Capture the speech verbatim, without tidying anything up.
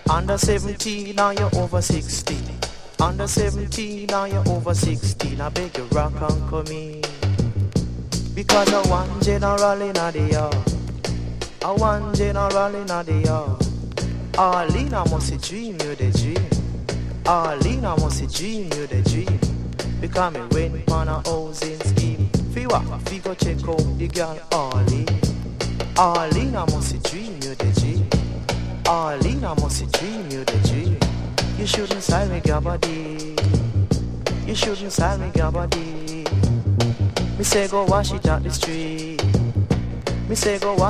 Under seventeen, now you're over sixteen. Under seventeen, now you're over sixteen. I beg you rock and come in. Because I want general in the yard. I want general in the yard. Arlene, I must dream you the dream. Arlene, I must dream you the dream. Because me went on a housing scheme. Fi what? Fi go check out the girl Arlene. Arlene, I must dream you the dream. Arlene, I must dream you the dream. You shouldn't sell me your body. You shouldn't sell me your body. Me say go wash it out the street. Me say go wash